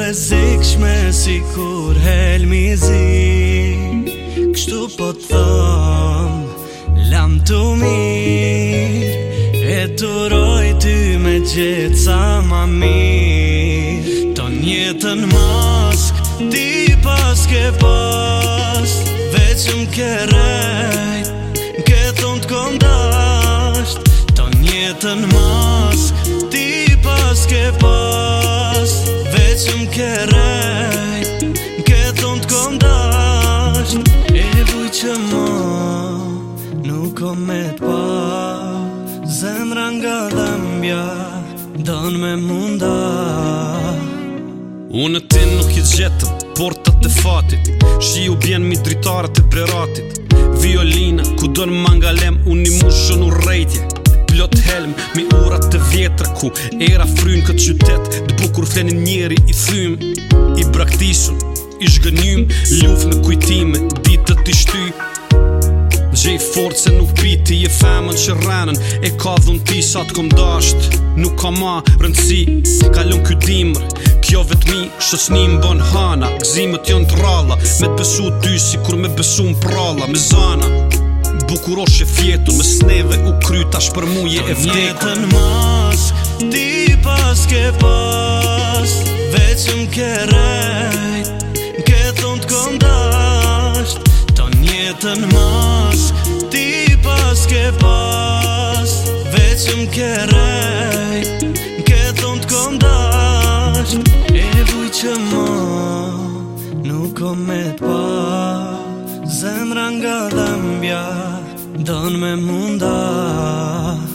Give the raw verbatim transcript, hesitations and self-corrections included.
rrezikshme si kur helmizi. Kështu po t'thom, lam të mirë, e t'uroj ty me gjithë sa ma mirë. Ton jetën mask, ti pas ke pas, veçëm ke rejt, ke thonë t'kom dasht. Ton jetën mask, ti pas ke pas, veçëm ke rejt, ke thonë t'kom dasht. E vuj që mo nuk kom me t'pa, zemra nga dhembja don me munda. Unë ti nuk i gjetëm portat e fatit, shiu bjen mi dritarët e preratit. Violina, ku don mangalem, unë i mushën u rejtje. Plot helm, mi urat të vjetra, ku era fryn këtë qytet. D'bukur flenin njeri i thym, i braktisën, i shgënjym, luf në kujtime, ditët i shty. Gjej fort se nuk piti, je femën që rrenën, e ka dhun ti sa t'kom dasht. Nuk ka ma rëndësi, kalon ky dimër, kjo vetmi shosni m'bon hana. Gzimët jon t'ralla, me t'besu ty si kur me besu m'pralla. Me zana, bukuroshe fjetun, me sneve u kry tash për mu je e vdekur. Jetën mask, ti pas ke pas, veçëm ke rejt, ke thonë t'kom dasht. Ton jetën mask, ti pas ke pas, veçëm ke rejt, ke thonë t'kom dasht. E vuj që mo nuk kom me t'pa, zemra nga dhembja don me munda.